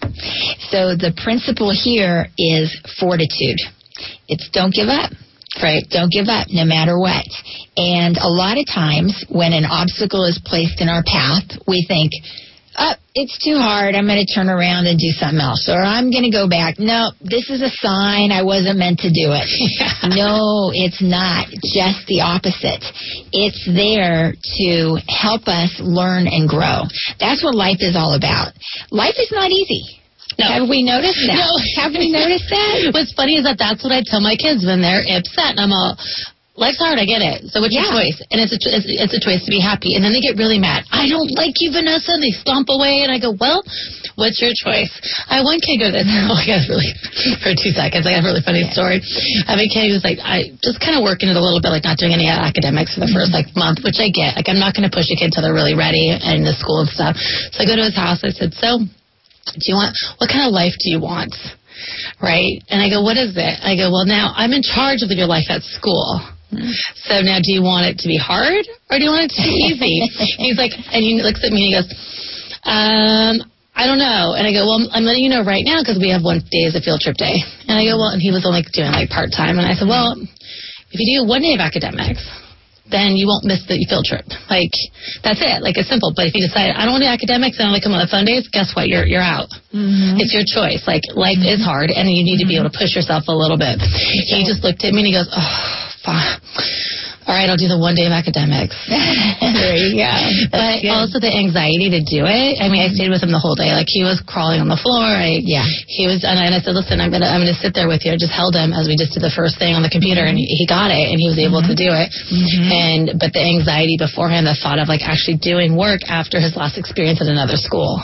So the principle here is fortitude. It's don't give up. Right? Don't give up, no matter what. And a lot of times when an obstacle is placed in our path, we think, oh, it's too hard. I'm going to turn around and do something else. Or I'm going to go back. No, this is a sign I wasn't meant to do it. Yeah. No, it's not. Just the opposite. It's there to help us learn and grow. That's what life is all about. Life is not easy. No. Have we noticed that? No. Have we noticed that? What's funny is that that's what I tell my kids when they're upset. And I'm all... Life's hard, I get it. So what's yeah. your choice? And it's a, it's, it's a choice to be happy. And then they get really mad. I don't like you, Vanessa. And they stomp away. And I go, well, what's your choice? I have one kid go this. Oh, I got really, for two seconds, I got a really funny yeah. story. I have a kid who's like, I just kind of working it a little bit, like not doing any academics for the first like month, which I get. Like I'm not going to push a kid till they're really ready and the school and stuff. So I go to his house. I said, so do you want, what kind of life do you want? Right? And I go, what is it? I go, well, now I'm in charge of your life at school. So now do you want it to be hard or do you want it to be easy? He's like, and he looks at me and he goes, um, I don't know. And I go, well, I'm letting you know right now because we have one day as a field trip day. And I go, well, and he was only doing like part-time. And I said, well, if you do one day of academics, then you won't miss the field trip. Like, that's it. Like, it's simple. But if you decide, I don't want to do academics and I only come on the fun days, guess what? You're you're out. Mm-hmm. It's your choice. Like, life mm-hmm. is hard, and you need mm-hmm. to be able to push yourself a little bit. He just looked at me and he goes, oh, fine. All right, I'll do the one day of academics. There you go. But also the anxiety to do it. I mean, I stayed with him the whole day. Like he was crawling on the floor. I, yeah. He was, and I said, listen, I'm gonna, I'm gonna sit there with you. I just held him as we just did the first thing on the computer, and he, he got it, and he was able mm-hmm. to do it. Mm-hmm. And but the anxiety beforehand, the thought of like actually doing work after his last experience at another school.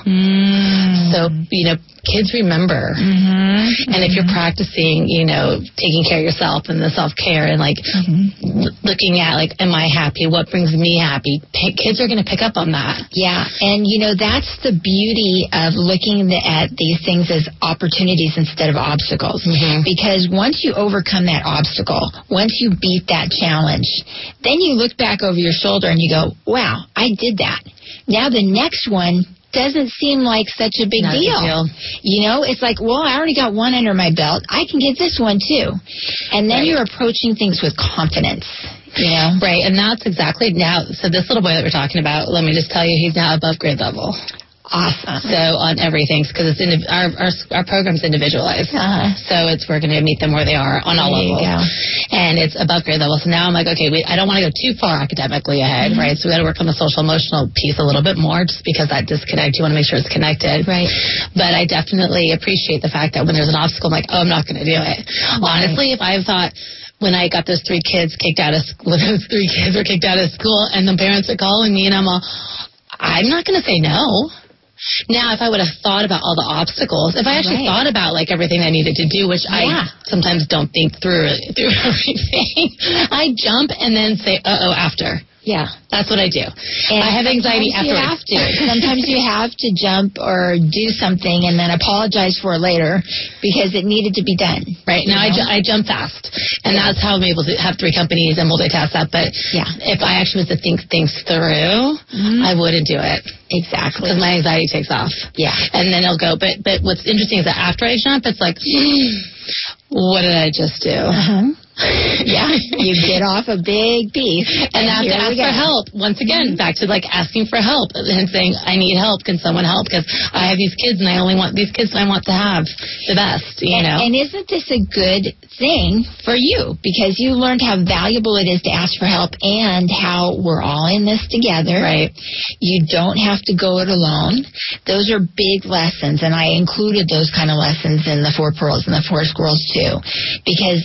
Mm. So you know. Kids remember. Mm-hmm. And if you're practicing, you know, taking care of yourself and the self-care and, like, mm-hmm. l- looking at, like, am I happy? What brings me happy? P- kids are going to pick up on that. Yeah. And, you know, that's the beauty of looking the, at these things as opportunities instead of obstacles. Mm-hmm. Because once you overcome that obstacle, once you beat that challenge, then you look back over your shoulder and you go, wow, I did that. Now the next one doesn't seem like such a big deal. a big deal. You know, it's like, well, I already got one under my belt. I can get this one too. And then right. you're approaching things with confidence. You know? Right, and that's exactly now. So this little boy that we're talking about, let me just tell you, he's now above grade level. Awesome. So on everything, because it's in, our, our our program's individualized. Uh-huh. So it's we're going to meet them where they are on all there levels, and it's above grade level. So now I'm like, okay, we, I don't want to go too far academically ahead, mm-hmm. right? So we got to work on the social emotional piece a little bit more, just because that disconnect. You want to make sure it's connected, right? But I definitely appreciate the fact that when there's an obstacle, I'm like, oh, I'm not going to do it. Right. Honestly, if I thought. When I got those three kids kicked out of school, those three kids were kicked out of school, and the parents are calling me, and I'm all, I'm not going to say no. Now, if I would have thought about all the obstacles, if I actually right. thought about like everything I needed to do, which yeah. I sometimes don't think through through everything, I jump and then say, uh oh, after. Yeah. That's what I do. And I have anxiety afterwards. You have to. Sometimes you have to jump or do something and then apologize for it later because it needed to be done. Right. Now I, ju- I jump fast. And yeah. that's how I'm able to have three companies and multitask that. But yeah. if I actually was to think things through, mm-hmm. I wouldn't do it. Exactly. Because my anxiety takes off. Yeah. And then it'll go. But but what's interesting is that after I jump, it's like, what did I just do? Uh-huh. Yeah, you get off a big piece. And, and have to ask for help. Once again, mm-hmm. back to like asking for help and saying, I need help. Can someone help? Because I have these kids and I only want these kids and I want to have the best, you and, know. And isn't this a good thing for you? Because you learned how valuable it is to ask for help and how we're all in this together. Right. You don't have to go it alone. Those are big lessons. And I included those kind of lessons in the Four Pearls and the Four Squirrels too. Because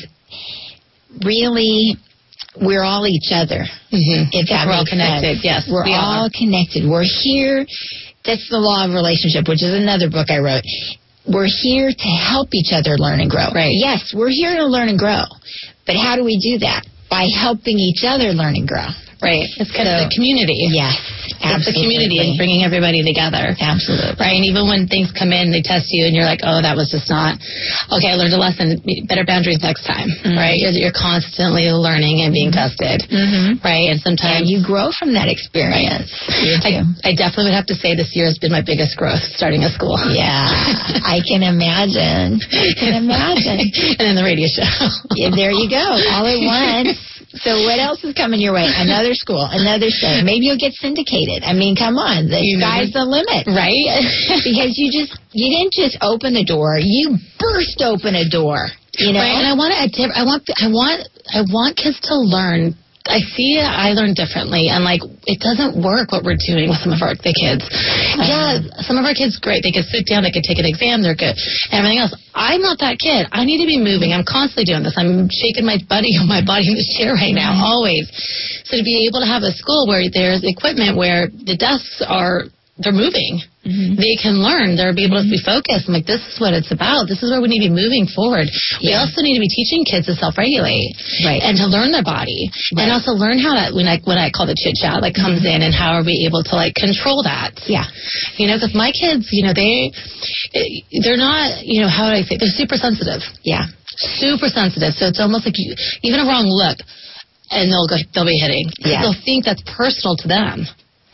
really, we're all each other. Mm-hmm. If that we're all makes connected. Sense. Yes, we're we all are. connected. We're here. That's the law of relationship, which is another book I wrote. We're here to help each other learn and grow. Right. Yes, we're here to learn and grow. But how do we do that? By helping each other learn and grow. Right. It's kind so, of the community. Yes. It's the community and bringing everybody together. Absolutely. Right. And even when things come in, they test you and you're like, oh, that was just not, okay, I learned a lesson. Better boundaries next time. Mm-hmm. Right. You're, you're constantly learning and being mm-hmm. tested. Mm-hmm. Right. And sometimes. And you grow from that experience. Right. I, I definitely would have to say this year has been my biggest growth starting a school. Yeah. I can imagine. I can imagine. And then the radio show. Yeah, there you go. All at once. So what else is coming your way? Another school, another state. Maybe you'll get syndicated. I mean, come on. The you sky's know. the limit. Right? Because you just, you didn't just open the door. You burst open a door. You know? Right, and I want to, I want, I want, I want kids to learn. I see it, I learn differently, and, like, it doesn't work what we're doing with some of our the kids. Yeah, some of our kids, great. They could sit down, they could take an exam, they're good. And everything else. I'm not that kid. I need to be moving. I'm constantly doing this. I'm shaking my buddy on my body in this chair right now, always. So to be able to have a school where there's equipment where the desks are, they're moving. Mm-hmm. They can learn. They'll be able to be focused. I'm like, this is what it's about. This is where we need to be moving forward. Yeah. We also need to be teaching kids to self-regulate, right, and to learn their body, right, and also learn how to, when I, when I call the chit-chat, like, comes mm-hmm. in, and how are we able to, like, control that? Yeah. You know, because my kids, you know, they, they're not, you know, how would I say, they're super sensitive. Yeah. Super sensitive. So it's almost like you, even a wrong look, and they'll go, they'll be hitting. Yeah. They'll think that's personal to them.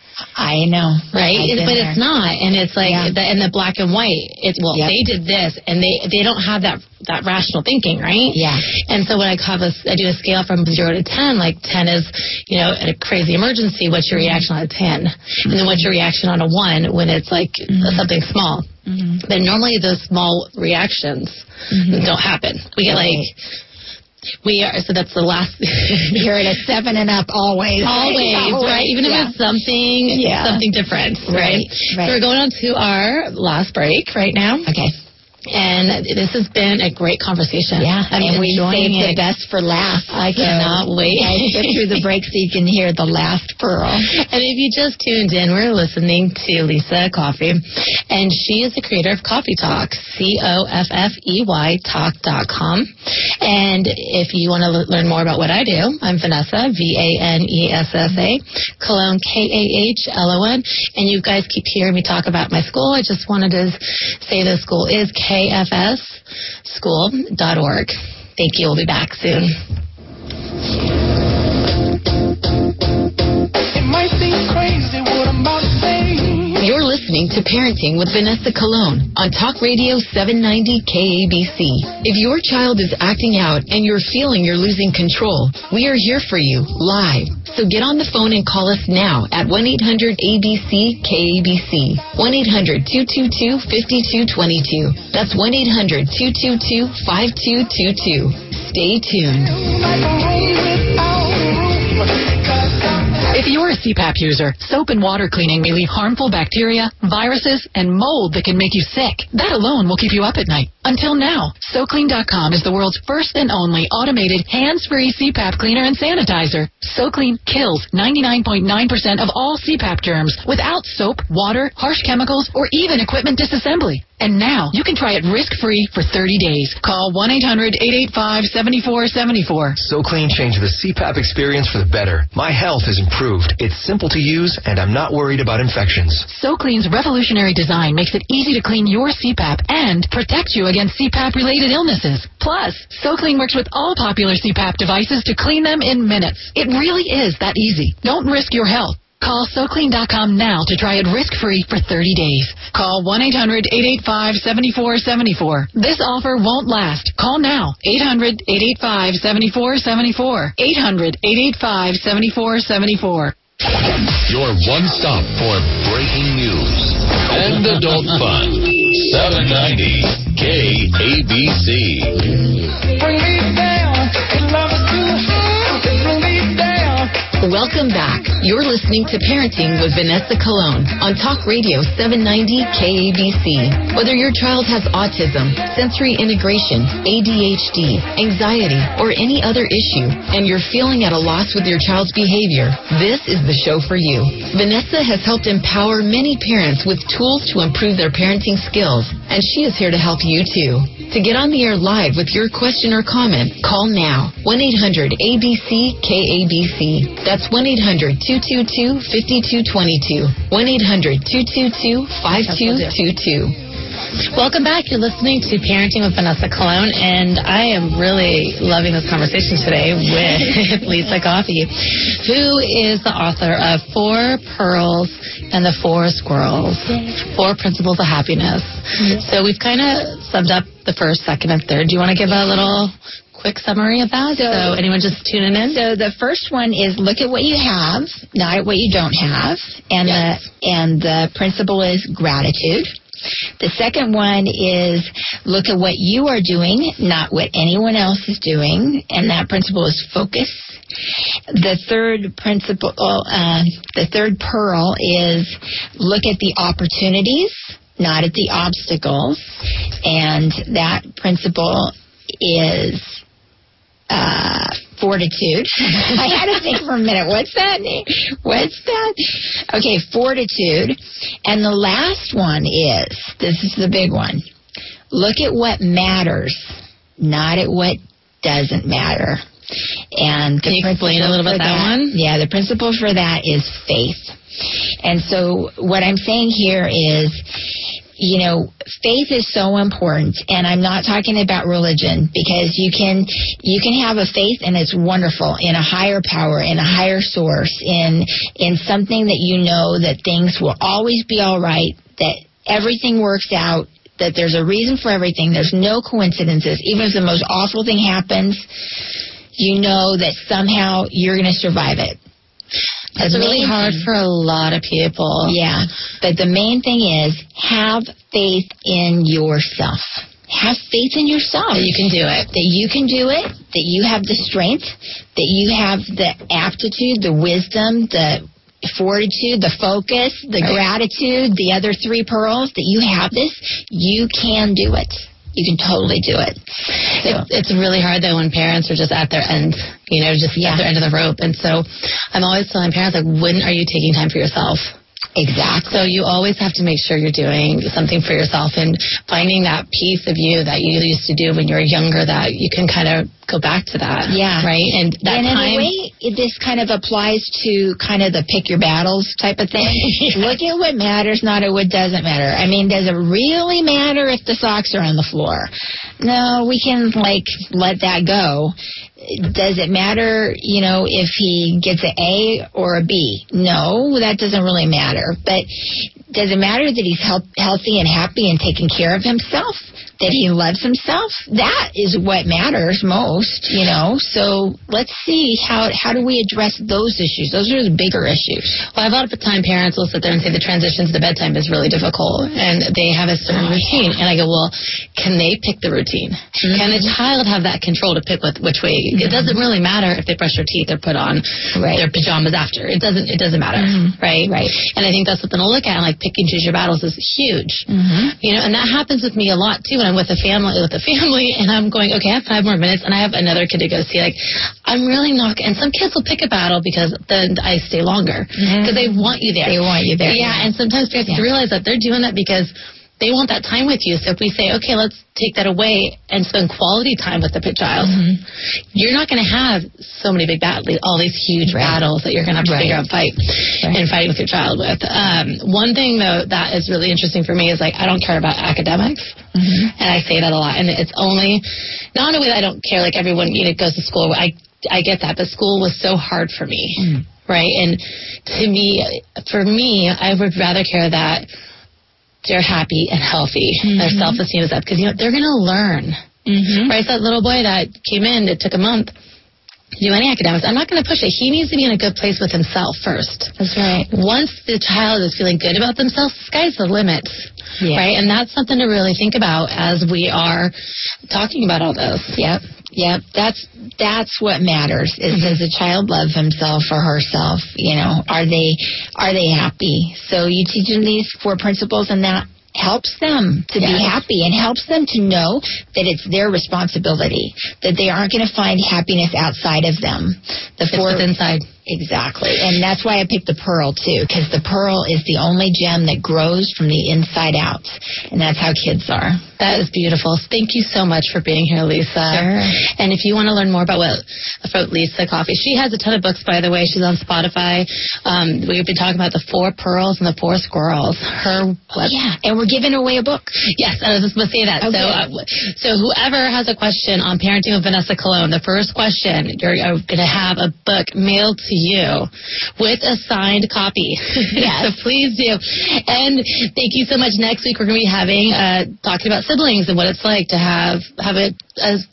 I know, right? It, but there. It's not, and it's like yeah. the, in the black and white. It's well, yep. they did this, and they they don't have that that rational thinking, right? Yeah. And so when I have a, I do a scale from zero to ten. Like ten is, you know, a crazy emergency. What's your reaction on a ten? Mm-hmm. And then what's your reaction on a one when it's like mm-hmm. something small? Mm-hmm. But normally those small reactions mm-hmm. don't happen. We get right. like. We are, so that's the last. You're at a seven and up always. Always, always right? Even yeah. if it's something, yeah. something different, right? Right. right? So we're going on to our last break right now. Okay. And this has been a great conversation. Yeah, I'm and we saved it. the best for last. I so cannot wait. I get through the break so you can hear the last pearl. And if you just tuned in, we're listening to Lisa Coffey, and she is the creator of Coffee Talk, C O F F E Y talk dot com. And if you want to l- learn more about what I do, I'm Vanessa, V A N E S S A, Cologne, K A H L O N. And you guys keep hearing me talk about my school. I just wanted to say the school is K F S school dot org. Thank you. We'll be back soon. It might seem crazy what I'm about to say. You're listening to Parenting with Vanessa Cologne on Talk Radio seven ninety K A B C. If your child is acting out and you're feeling you're losing control, we are here for you live. So get on the phone and call us now at one eight hundred A B C K A B C. one eight hundred two two two five two two two. That's one eight hundred two two two five two two two. Stay tuned. If you're a C PAP user, soap and water cleaning may leave harmful bacteria, viruses, and mold that can make you sick. That alone will keep you up at night. Until now, So Clean dot com is the world's first and only automated hands-free C PAP cleaner and sanitizer. SoClean kills ninety-nine point nine percent of all C PAP germs without soap, water, harsh chemicals, or even equipment disassembly. And now, you can try it risk-free for thirty days. Call one eight hundred eight eight five seven four seven four. SoClean changed the C PAP experience for the better. My health has improved. It's simple to use, and I'm not worried about infections. SoClean's revolutionary design makes it easy to clean your C PAP and protect you against C PAP-related illnesses. Plus, SoClean works with all popular C PAP devices to clean them in minutes. It really is that easy. Don't risk your health. Call So Clean dot com now to try it risk-free for thirty days. Call one eight hundred eight eight five seven four seven four. This offer won't last. Call now. eight hundred eight eight five seven four seven four. eight hundred eight eight five seven four seven four. Your one stop for breaking news and adult fun. seven ninety K A B C. Bring me down. Love is too high. Bring me down. Welcome back. You're listening to Parenting with Vanessa Cologne on Talk Radio seven ninety K A B C. Whether your child has autism, sensory integration, A D H D, anxiety, or any other issue, and you're feeling at a loss with your child's behavior, this is the show for you. Vanessa has helped empower many parents with tools to improve their parenting skills, and she is here to help you too. To get on the air live with your question or comment, call now. one eight hundred A B C K A B C. That's one eight hundred two two two five two two two. one eight hundred two two two five two two two. Welcome back. You're listening to Parenting with Vanessa Cologne, and I am really loving this conversation today with Lisa Coffey, who is the author of Four Pearls and the Four Squirrels, Four Principles of Happiness. Mm-hmm. So we've kind of summed up the first, second, and third. Do you want to give a little quick summary of that? So, so anyone just tuning in? So the first one is look at what you have, not at what you don't have. And, yes. the, and the principle is gratitude. The second one is look at what you are doing, not what anyone else is doing. And that principle is focus. The third principle, uh, the third pearl is look at the opportunities, not at the obstacles. And that principle is uh, fortitude. I had to think for a minute. What's that? What's that? Okay, fortitude. And the last one is, this is the big one, look at what matters, not at what doesn't matter. And can you explain a little bit that, that one? Yeah, the principle for that is faith. And so what I'm saying here is, you know, faith is so important, and I'm not talking about religion, because you can you can have a faith and it's wonderful in a higher power, in a higher source, in in something that you know that things will always be all right, that everything works out, that there's a reason for everything, there's no coincidences. Even if the most awful thing happens, you know that somehow you're going to survive it. That's really hard for a lot of people. Yeah. But the main thing is have faith in yourself. Have faith in yourself. That you can do it. That you can do it. That you have the strength. That you have the aptitude, the wisdom, the fortitude, the focus, the right. gratitude, the other three pearls. That you have this. You can do it. You can totally do it. So. It's, it's really hard, though, when parents are just at their end, you know, just yeah. at their end of the rope. And so I'm always telling parents, like, when are you taking time for yourself? Exactly. So you always have to make sure you're doing something for yourself and finding that piece of you that you used to do when you were younger, that you can kind of go back to that. Yeah. Right? And that and in time, a way, it, this kind of applies to kind of the pick your battles type of thing. yeah. Look at what matters, not at what doesn't matter. I mean, does it really matter if the socks are on the floor? No, we can, like, let that go. Does it matter, you know, if he gets an A or a B? No, that doesn't really matter. But does it matter that he's health- healthy and happy and taking care of himself? That he loves himself? That is what matters most, you know. So let's see, how how do we address those issues? Those are the bigger issues. Well, a lot of the time parents will sit there and say the transition to the bedtime is really difficult, and they have a certain oh, routine. Yeah. And I go, well, can they pick the routine? Mm-hmm. Can the child have that control to pick with which way? Mm-hmm. It doesn't really matter if they brush their teeth or put on right. their pajamas after. It doesn't It doesn't matter, mm-hmm. right? Right. And I think that's something to look at, and like pick and choose your battles is huge. Mm-hmm. You know, and that happens with me a lot, too, when I'm with a family, with a family, and I'm going, okay, I have five more minutes, and I have another kid to go see. Like, I'm really not, and some kids will pick a battle because then I stay longer, because mm-hmm. they want you there. They want you there. Yeah, yeah. And sometimes parents yeah. have to realize that they're doing that because they want that time with you. So if we say, okay, let's take that away and spend quality time with the child, mm-hmm. you're not going to have so many big battles, all these huge right. battles that you're going to have to right. figure out fight right. and fighting with your child with. Um, one thing, though, that is really interesting for me is, like, I don't care about academics. Mm-hmm. And I say that a lot. And it's only, not in a way that I don't care, like everyone, you know, goes to school. I, I get that. But school was so hard for me, mm. right? And to me, for me, I would rather care that they're happy and healthy. Mm-hmm. Their self-esteem is up, because, you know, they're going to learn. Mm-hmm. Right? So that little boy that came in, it took a month to do any academics. I'm not going to push it. He needs to be in a good place with himself first. That's right. Once the child is feeling good about themselves, sky's the limit. Yeah. Right? And that's something to really think about as we are talking about all this. Yep. Yep. That's that's what matters. Is mm-hmm. does the child love himself or herself? You know, are they are they happy? So you teach them these four principles, and that helps them to yes. be happy, and helps them to know that it's their responsibility, that they aren't going to find happiness outside of them. The four it's inside. Exactly. And that's why I picked the pearl, too, because the pearl is the only gem that grows from the inside out. And that's how kids are. That is beautiful. Thank you so much for being here, Lisa. Sure. And if you want to learn more about what about Lisa Coffey, she has a ton of books, by the way. She's on Spotify. Um, we've been talking about the four pearls and the four squirrels. Her oh, yeah. And we're giving away a book. Yes, I was just going to say that. Okay. So, uh, so whoever has a question on Parenting with Vanessa Colon, the first question, you're going to have a book mailed to you with a signed copy. Yes. So please do. And thank you so much. Next week we're going to be having uh, talking about siblings and what it's like to have have it as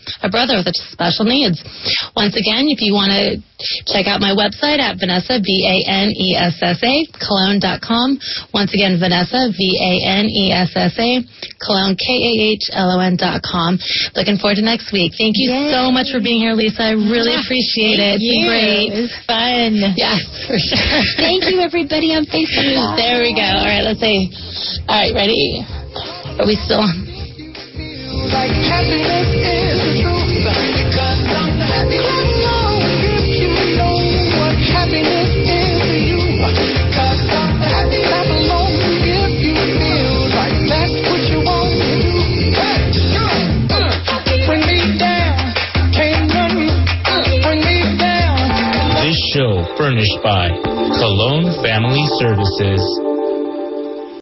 a brother with special needs. Once again, if you want to check out my website at Vanessa, V A N E S S A, Cologne dot com. Once again, Vanessa, V A N E S S A, Cologne, K A H L O N dot com. Looking forward to next week. Thank you Yay. so much for being here, Lisa. I really yeah, appreciate it. It's you. great. It was fun. Yes, for sure. Thank you, everybody on Facebook. There we go. All right, let's see. All right, ready? Are we still on? Like happiness is the truth, because I'm happy. Clap along if you know what happiness is to you, because I'm happy. Clap along if you feel like that's what you want to do. Hey, uh, bring me down, can't run me, bring me down. This show furnished by Cologne Family Services.